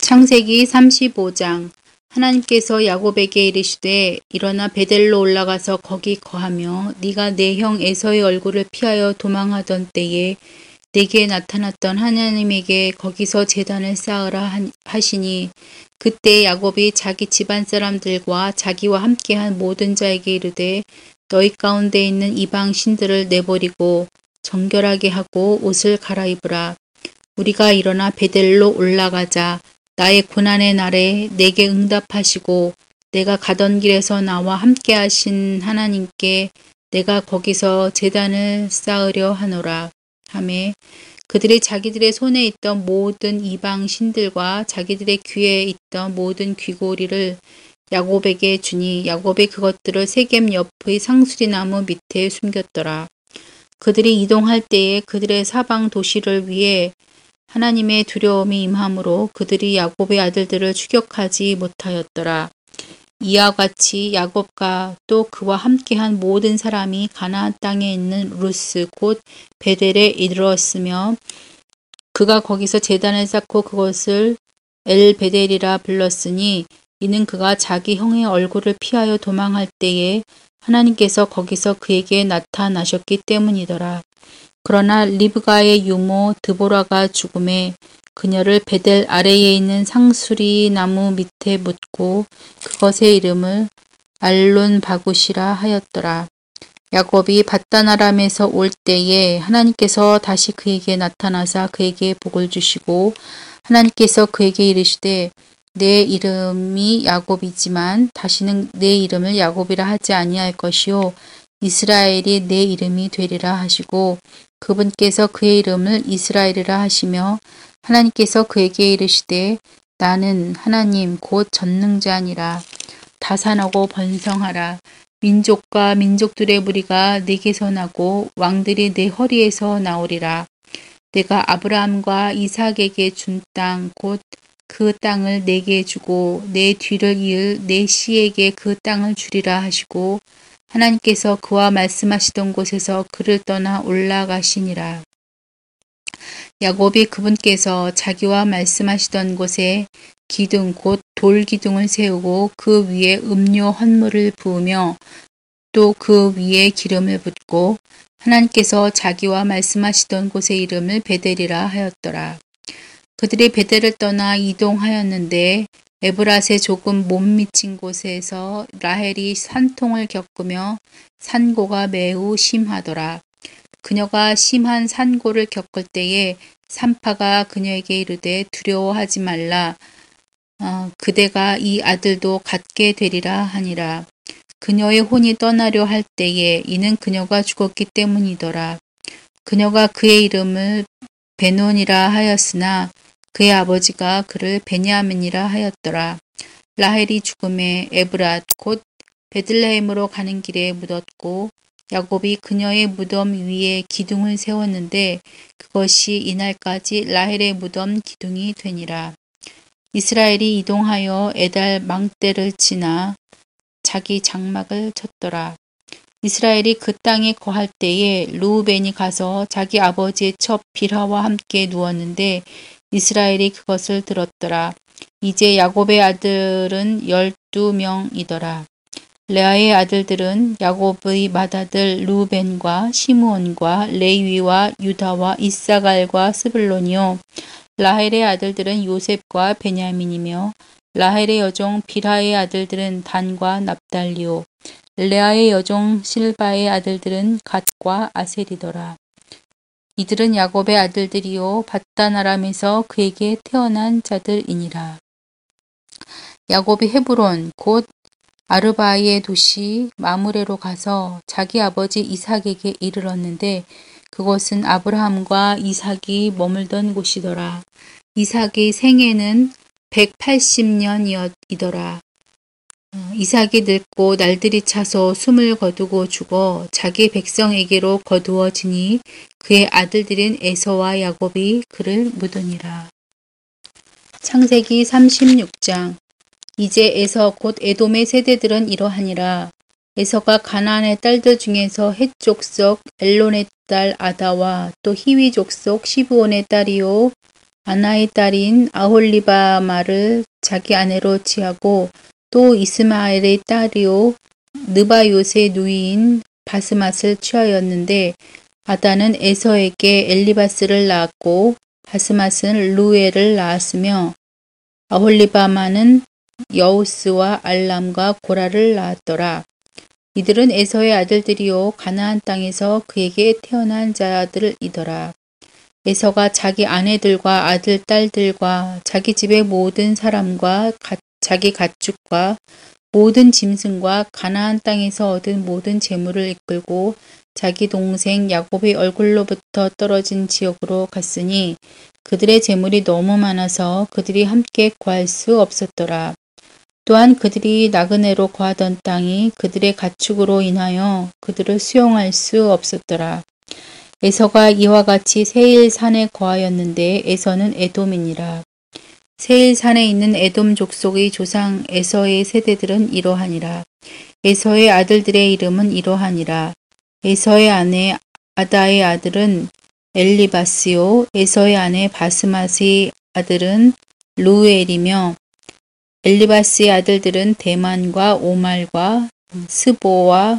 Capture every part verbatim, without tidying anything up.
창세기 삼십오 장. 하나님께서 야곱에게 이르시되 일어나 베델로 올라가서 거기 거하며 네가 내 형 에서의 얼굴을 피하여 도망하던 때에 내게 나타났던 하나님에게 거기서 제단을 쌓으라 하시니, 그때 야곱이 자기 집안 사람들과 자기와 함께한 모든 자에게 이르되 너희 가운데 있는 이방 신들을 내버리고 정결하게 하고 옷을 갈아입으라. 우리가 일어나 베델로 올라가자. 나의 고난의 날에 내게 응답하시고 내가 가던 길에서 나와 함께 하신 하나님께 내가 거기서 제단을 쌓으려 하노라 하매, 그들이 자기들의 손에 있던 모든 이방 신들과 자기들의 귀에 있던 모든 귀고리를 야곱에게 주니 야곱이 그것들을 세겜 옆의 상수리나무 밑에 숨겼더라. 그들이 이동할 때에 그들의 사방 도시를 위해 하나님의 두려움이 임함으로 그들이 야곱의 아들들을 추격하지 못하였더라. 이와 같이 야곱과 또 그와 함께한 모든 사람이 가나안 땅에 있는 루스 곧 베델에 이르렀으며, 그가 거기서 제단을 쌓고 그것을 엘베델이라 불렀으니, 이는 그가 자기 형의 얼굴을 피하여 도망할 때에 하나님께서 거기서 그에게 나타나셨기 때문이더라. 그러나 리브가의 유모 드보라가 죽음에 그녀를 베델 아래에 있는 상수리 나무 밑에 묻고 그것의 이름을 알론 바굿이라 하였더라. 야곱이 밧단 아람에서 올 때에 하나님께서 다시 그에게 나타나사 그에게 복을 주시고, 하나님께서 그에게 이르시되 내 이름이 야곱이지만 다시는 내 이름을 야곱이라 하지 아니할 것이요 이스라엘이 내 이름이 되리라 하시고, 그분께서 그의 이름을 이스라엘이라 하시며, 하나님께서 그에게 이르시되 나는 하나님 곧 전능자니라. 다산하고 번성하라. 민족과 민족들의 무리가 내게서 나고 왕들이 내 허리에서 나오리라. 내가 아브라함과 이삭에게 준 땅 곧 그 땅을 내게 주고 내 뒤를 이을 내 씨에게 그 땅을 주리라 하시고, 하나님께서 그와 말씀하시던 곳에서 그를 떠나 올라가시니라. 야곱이 그분께서 자기와 말씀하시던 곳에 기둥 곧 돌기둥을 세우고 그 위에 음료 헌물을 부으며 또 그 위에 기름을 붓고, 하나님께서 자기와 말씀하시던 곳의 이름을 베델이라 하였더라. 그들이 베델을 떠나 이동하였는데 에브랏에 조금 못 미친 곳에서 라헬이 산통을 겪으며 산고가 매우 심하더라. 그녀가 심한 산고를 겪을 때에 산파가 그녀에게 이르되 두려워하지 말라. 어, 그대가 이 아들도 갖게 되리라 하니라. 그녀의 혼이 떠나려 할 때에 이는 그녀가 죽었기 때문이더라. 그녀가 그의 이름을 베논이라 하였으나 그의 아버지가 그를 베냐민이라 하였더라. 라헬이 죽음에 에브랏 곧 베들레헴으로 가는 길에 묻었고, 야곱이 그녀의 무덤 위에 기둥을 세웠는데 그것이 이날까지 라헬의 무덤 기둥이 되니라. 이스라엘이 이동하여 에달 망대를 지나 자기 장막을 쳤더라. 이스라엘이 그 땅에 거할 때에 르우벤이 가서 자기 아버지의 첩 빌하와 함께 누웠는데 이스라엘이 그것을 들었더라. 이제 야곱의 아들은 열두 명이더라. 레아의 아들들은 야곱의 맏아들 르우벤과 시므온과 레위와 유다와 이사갈과 스불론이요. 라헬의 아들들은 요셉과 베냐민이며, 라헬의 여종 빌하의 아들들은 단과 납달리요. 레아의 여종 실바의 아들들은 갓과 아셀이더라. 이들은 야곱의 아들들이요 밧단 아람에서 그에게 태어난 자들이니라. 야곱이 헤브론 곧 아르바의 도시 마므레로 가서 자기 아버지 이삭에게 이르렀는데 그곳은 아브라함과 이삭이 머물던 곳이더라. 이삭의 생애는 백팔십 년이더라. 이삭이 늙고 날들이 차서 숨을 거두고 죽어 자기 백성에게로 거두어지니 그의 아들들인 에서와 야곱이 그를 묻으니라. 창세기 삼십육 장. 이제 에서 곧 에돔의 세대들은 이러하니라. 에서가 가나안의 딸들 중에서 헷 족속 엘론의 딸 아다와 또 히위 족속 시브온의 딸이요 아나의 딸인 아홀리바마를 자기 아내로 취하고 또 이스마엘의 딸이요 느바요의 누이인 바스맛을 취하였는데 아다는 에서에게 엘리바스를 낳았고 바스맛은 루엘을 낳았으며 아홀리바마는 여우스와 알람과 고라를 낳았더라. 이들은 에서의 아들들이요 가나안 땅에서 그에게 태어난 자들이더라. 에서가 자기 아내들과 아들, 딸들과 자기 집의 모든 사람과 가, 자기 가축과 모든 짐승과 가나안 땅에서 얻은 모든 재물을 이끌고 자기 동생 야곱의 얼굴로부터 떨어진 지역으로 갔으니 그들의 재물이 너무 많아서 그들이 함께 구할 수 없었더라. 또한 그들이 나그네로 거하던 땅이 그들의 가축으로 인하여 그들을 수용할 수 없었더라. 에서가 이와 같이 세일 산에 거하였는데 에서는 에돔이니라. 세일 산에 있는 에돔 족속의 조상 에서의 세대들은 이러하니라. 에서의 아들들의 이름은 이러하니라. 에서의 아내 아다의 아들은 엘리바스요 에서의 아내 바스맛의 아들은 루엘이며 엘리바스의 아들들은 대만과 오말과 스보와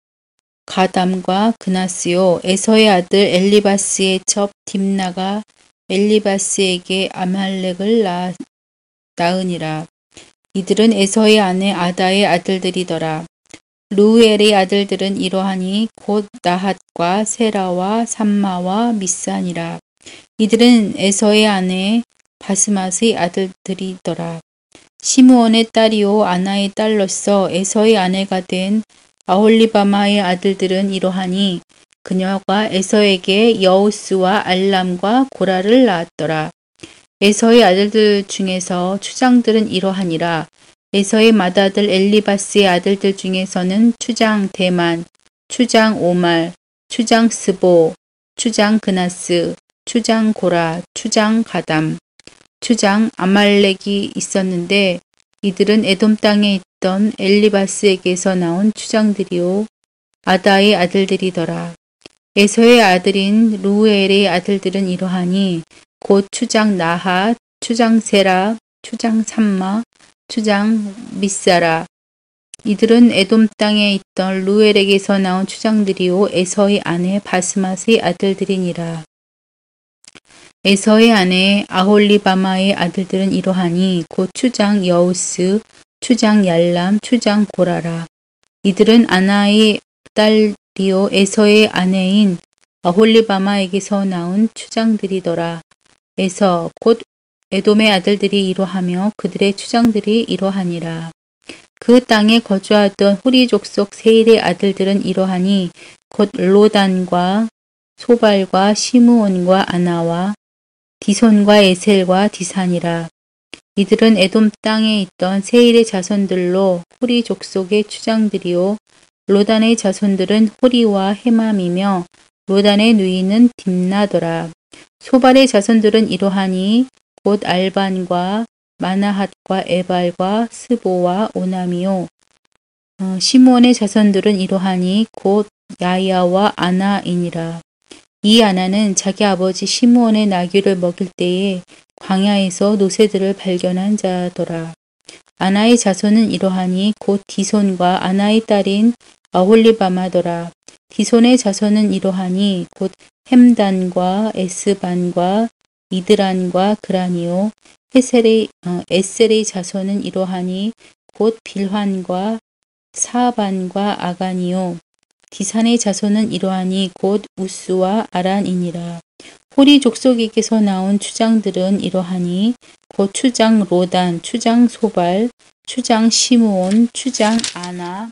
가담과 그나스요. 에서의 아들 엘리바스의 첩 딥나가 엘리바스에게 아말렉을 낳, 낳으니라. 이들은 에서의 아내 아다의 아들들이더라. 루엘의 아들들은 이러하니 곧 나핫과 세라와 삼마와 미산이라. 이들은 에서의 아내 바스맛의 아들들이더라. 시므온의 딸이요 아나의 딸로서 에서의 아내가 된 아홀리바마의 아들들은 이러하니 그녀가 에서에게 여우스와 알람과 고라를 낳았더라. 에서의 아들들 중에서 추장들은 이러하니라. 에서의 맏아들 엘리바스의 아들들 중에서는 추장 대만, 추장 오말, 추장 스보, 추장 그나스, 추장 고라, 추장 가담, 추장 아말렉이 있었는데 이들은 에돔 땅에 있던 엘리바스에게서 나온 추장들이요 아다의 아들들이더라. 에서의 아들인 루엘의 아들들은 이러하니 곧 추장 나핫, 추장 세라, 추장 삼마, 추장 미사라. 이들은 에돔 땅에 있던 루엘에게서 나온 추장들이요 에서의 아내 바스맛의 아들들이니라. 에서의 아내 아홀리바마의 아들들은 이러하니 곧 추장 여우스, 추장 얄람, 추장 고라라. 이들은 아나의 딸이요 에서의 아내인 아홀리바마에게서 나온 추장들이더라. 에서 곧 에돔의 아들들이 이러하며 그들의 추장들이 이러하니라. 그 땅에 거주하던 후리 족속 세일의 아들들은 이러하니 곧 로단과 소발과 시므온과 아나와 디손과 에셀과 디산이라. 이들은 에돔 땅에 있던 세일의 자손들로 후리 족속의 추장들이요 로단의 자손들은 호리와 헤맘이며 로단의 누이는 딥나더라. 소발의 자손들은 이러하니 곧 알반과 마나핫과 에발과 스보와 오남이요. 어, 시므온의 자손들은 이러하니 곧 야야와 아나이니라. 이 아나는 자기 아버지 시므온의 나귀를 먹일 때에 광야에서 노새들을 발견한 자더라. 아나의 자손은 이러하니 곧 디손과 아나의 딸인 아홀리바마더라. 디손의 자손은 이러하니 곧 햄단과 에스반과 이드란과 그라니요. 에셀의, 어, 에셀의 자손은 이러하니 곧 빌환과 사반과 아간이요. 디산의 자손은 이러하니 곧 우스와 아란이니라. 호리 족속에게서 나온 추장들은 이러하니 곧 추장 로단, 추장 소발, 추장 시므온, 추장 아나,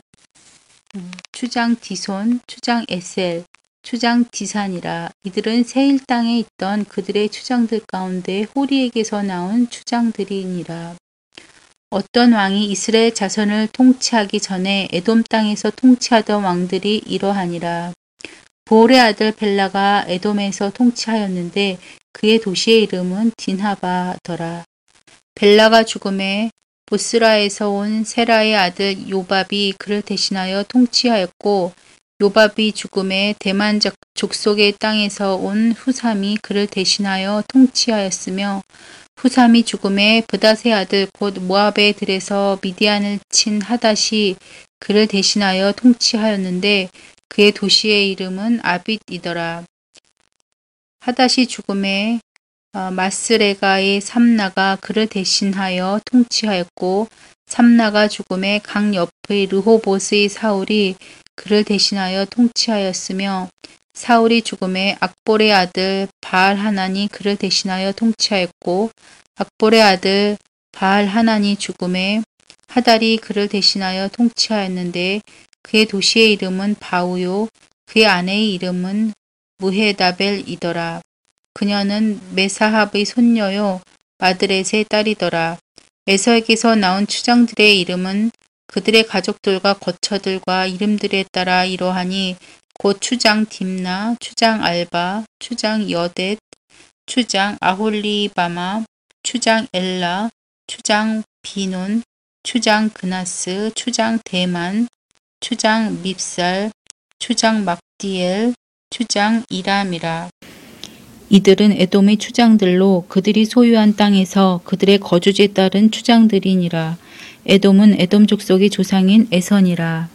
추장 디손, 추장 에셀, 추장 디산이라. 이들은 세일 땅에 있던 그들의 추장들 가운데 호리에게서 나온 추장들이니라. 어떤 왕이 이스라엘 자손을 통치하기 전에 에돔 땅에서 통치하던 왕들이 이러하니라. 부올의 아들 벨라가 에돔에서 통치하였는데 그의 도시의 이름은 딘하바더라. 벨라가 죽음에 보스라에서 온 세라의 아들 요밥이 그를 대신하여 통치하였고 요밥이 죽음에 대만 적- 족속의 땅에서 온 후삼이 그를 대신하여 통치하였으며 후삼이 죽음에 브닷의 아들 곧 모압의 들에서 미디안을 친 하닷이 그를 대신하여 통치하였는데 그의 도시의 이름은 아빗이더라. 하닷이 죽음에 어, 마스레가의 삼나가 그를 대신하여 통치하였고 삼나가 죽음에 강 옆의 르호봇의 사울이 그를 대신하여 통치하였으며 사울이 죽음에 악볼의 아들 바알 하난이 그를 대신하여 통치하였고 악볼의 아들 바알 하난이 죽음에 하달이 그를 대신하여 통치하였는데 그의 도시의 이름은 바우요 그의 아내의 이름은 무헤다벨이더라. 그녀는 메사합의 손녀요 마드렛의 딸이더라. 에서에게서 나온 추장들의 이름은 그들의 가족들과 거처들과 이름들에 따라 이러하니 곧 추장 딥나, 추장 알바, 추장 여댓, 추장 아홀리바마, 추장 엘라, 추장 비논, 추장 그나스, 추장 대만, 추장 밉살, 추장 막디엘, 추장 이람이라. 이들은 에돔의 추장들로 그들이 소유한 땅에서 그들의 거주지에 따른 추장들이니라. 에돔은 에돔 족속의 조상인 에선이라.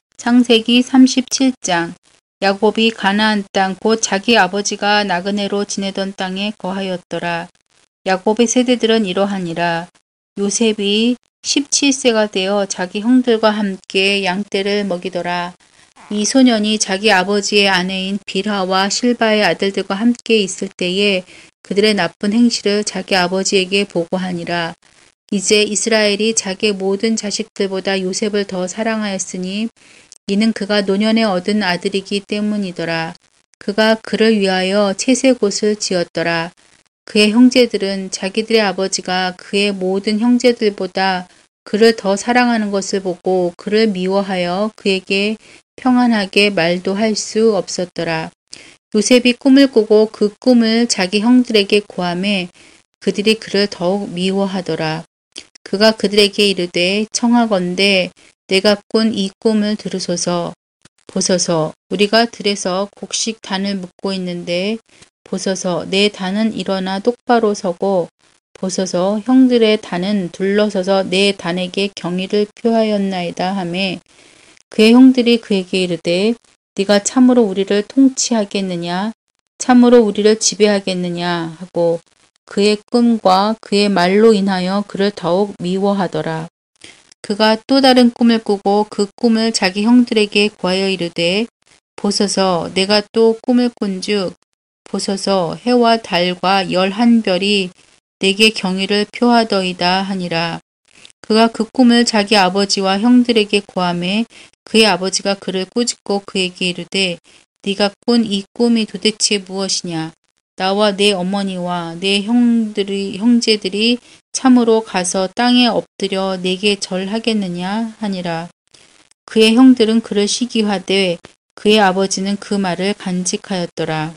창세기 삼십칠 장. 야곱이 가나안 땅 곧 자기 아버지가 나그네로 지내던 땅에 거하였더라. 야곱의 세대들은 이러하니라. 요셉이 십칠 세가 되어 자기 형들과 함께 양떼를 먹이더라. 이 소년이 자기 아버지의 아내인 빌하와 실바의 아들들과 함께 있을 때에 그들의 나쁜 행실을 자기 아버지에게 보고하니라. 이제 이스라엘이 자기의 모든 자식들보다 요셉을 더 사랑하였으니 이는 그가 노년에 얻은 아들이기 때문이더라. 그가 그를 위하여 채색옷을 지었더라. 그의 형제들은 자기들의 아버지가 그의 모든 형제들보다 그를 더 사랑하는 것을 보고 그를 미워하여 그에게 평안하게 말도 할 수 없었더라. 요셉이 꿈을 꾸고 그 꿈을 자기 형들에게 고하매 그들이 그를 더욱 미워하더라. 그가 그들에게 이르되 청하건대 내가 꾼 이 꿈을 들으소서. 보소서 우리가 들에서 곡식 단을 묶고 있는데 보소서 내 단은 일어나 똑바로 서고 보소서 형들의 단은 둘러서서 내 단에게 경의를 표하였나이다 하매 그의 형들이 그에게 이르되 네가 참으로 우리를 통치하겠느냐 참으로 우리를 지배하겠느냐 하고 그의 꿈과 그의 말로 인하여 그를 더욱 미워하더라. 그가 또 다른 꿈을 꾸고 그 꿈을 자기 형들에게 고하여 이르되 보소서 내가 또 꿈을 꾼즉 보소서 해와 달과 열한 별이 내게 경의를 표하더이다 하니라. 그가 그 꿈을 자기 아버지와 형들에게 고하매 그의 아버지가 그를 꾸짖고 그에게 이르되 네가 꾼 이 꿈이 도대체 무엇이냐? 나와 내 어머니와 내 형들이, 형제들이 참으로 가서 땅에 엎드려 내게 절하겠느냐 하니라. 그의 형들은 그를 시기하되 그의 아버지는 그 말을 간직하였더라.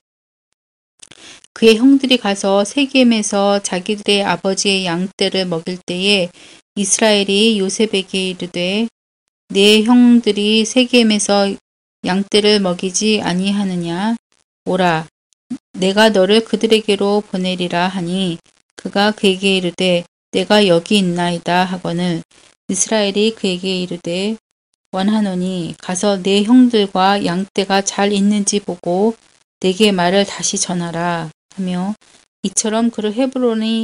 그의 형들이 가서 세겜에서 자기들의 아버지의 양떼를 먹일 때에 이스라엘이 요셉에게 이르되 내 형들이 세겜에서 양떼를 먹이지 아니하느냐? 오라, 내가 너를 그들에게로 보내리라 하니 그가 그에게 이르되 내가 여기 있나이다 하거늘 이스라엘이 그에게 이르되 원하노니 가서 내 형들과 양떼가 잘 있는지 보고 내게 말을 다시 전하라 하며 이처럼 그를 헤브론의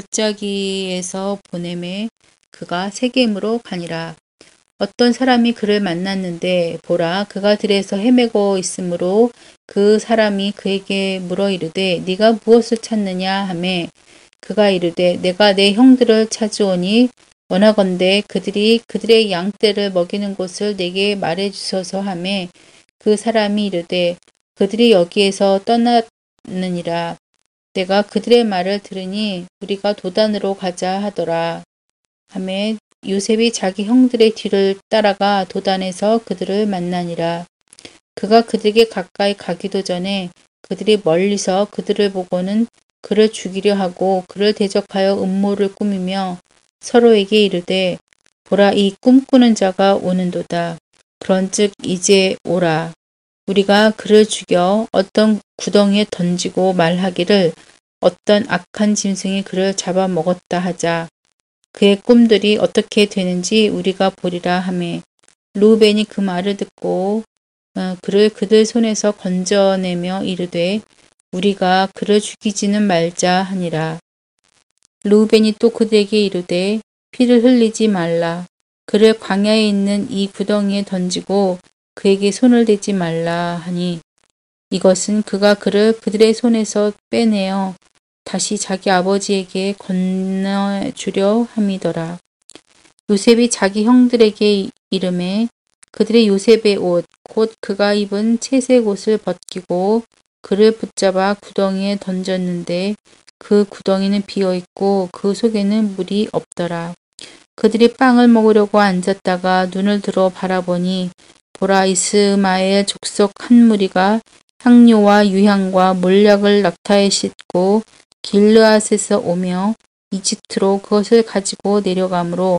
골짜기에서 보내매 그가 세겜으로 가니라. 어떤 사람이 그를 만났는데 보라 그가 들에서 헤매고 있으므로 그 사람이 그에게 물어 이르되 네가 무엇을 찾느냐 하매 그가 이르되 내가 내 형들을 찾으오니 원하건대 그들이 그들의 양떼를 먹이는 곳을 내게 말해 주소서 하매 그 사람이 이르되 그들이 여기에서 떠났느니라. 내가 그들의 말을 들으니 우리가 도단으로 가자 하더라 하매 요셉이 자기 형들의 뒤를 따라가 도단에서 그들을 만나니라. 그가 그들에게 가까이 가기도 전에 그들이 멀리서 그들을 보고는 그를 죽이려 하고 그를 대적하여 음모를 꾸미며 서로에게 이르되 보라 이 꿈꾸는 자가 오는도다. 그런즉 이제 오라. 우리가 그를 죽여 어떤 구덩이에 던지고 말하기를 어떤 악한 짐승이 그를 잡아먹었다 하자. 그의 꿈들이 어떻게 되는지 우리가 보리라 하매 루벤이 그 말을 듣고 어, 그를 그들 손에서 건져내며 이르되 우리가 그를 죽이지는 말자 하니라. 루벤이 또 그들에게 이르되 피를 흘리지 말라. 그를 광야에 있는 이 구덩이에 던지고 그에게 손을 대지 말라 하니 이것은 그가 그를 그들의 손에서 빼내어 다시 자기 아버지에게 건너주려 함이더라. 요셉이 자기 형들에게 이르매 그들의 요셉의 옷, 곧 그가 입은 채색 옷을 벗기고 그를 붙잡아 구덩이에 던졌는데 그 구덩이는 비어있고 그 속에는 물이 없더라. 그들이 빵을 먹으려고 앉았다가 눈을 들어 바라보니 보라 이스마엘 족속 한 무리가 향료와 유향과 몰약을 낙타에 싣고 길르앗에서 오며 이집트로 그것을 가지고 내려가므로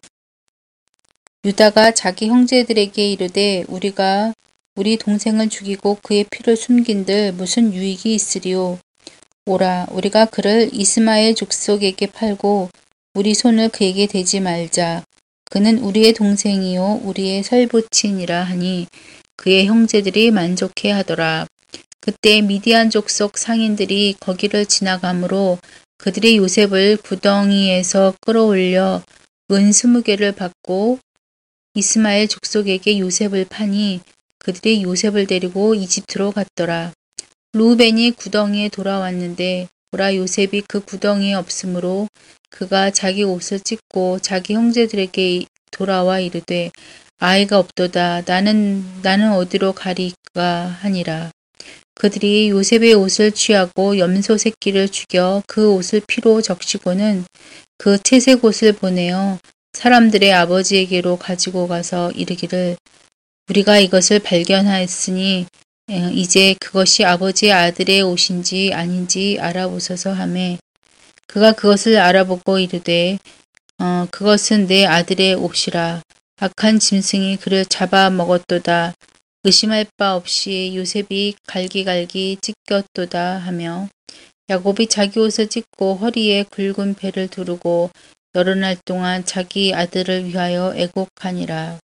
유다가 자기 형제들에게 이르되 우리가 우리 동생을 죽이고 그의 피를 숨긴들 무슨 유익이 있으리요. 오라 우리가 그를 이스마엘 족속에게 팔고 우리 손을 그에게 대지 말자. 그는 우리의 동생이요 우리의 살부친이라 하니 그의 형제들이 만족해 하더라. 그때 미디안 족속 상인들이 거기를 지나가므로 그들이 요셉을 구덩이에서 끌어올려 은 스무 개를 받고 이스마엘 족속에게 요셉을 파니 그들이 요셉을 데리고 이집트로 갔더라. 루벤이 구덩이에 돌아왔는데 보라 요셉이 그 구덩이에 없으므로 그가 자기 옷을 찢고 자기 형제들에게 돌아와 이르되 아이가 없도다. 나는 나는 어디로 가리까 하니라. 그들이 요셉의 옷을 취하고 염소 새끼를 죽여 그 옷을 피로 적시고는 그 채색 옷을 보내어 사람들의 아버지에게로 가지고 가서 이르기를 우리가 이것을 발견하였으니 이제 그것이 아버지의 아들의 옷인지 아닌지 알아보소서 하매 그가 그것을 알아보고 이르되 어, 그것은 내 아들의 옷이라. 악한 짐승이 그를 잡아먹었도다. 의심할 바 없이 요셉이 갈기갈기 찢겼도다 하며 야곱이 자기 옷을 찢고 허리에 굵은 배를 두르고 여러 날 동안 자기 아들을 위하여 애곡하니라.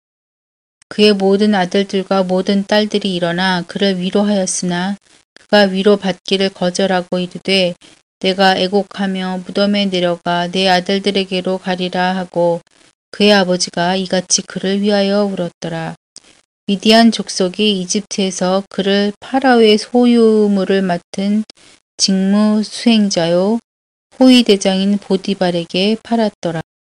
그의 모든 아들들과 모든 딸들이 일어나 그를 위로하였으나 그가 위로받기를 거절하고 이르되 내가 애곡하며 무덤에 내려가 내 아들들에게로 가리라 하고 그의 아버지가 이같이 그를 위하여 울었더라. 미디안 족속이 이집트에서 그를 파라오의 소유물을 맡은 직무 수행자요 호위 대장인 보디발에게 팔았더라.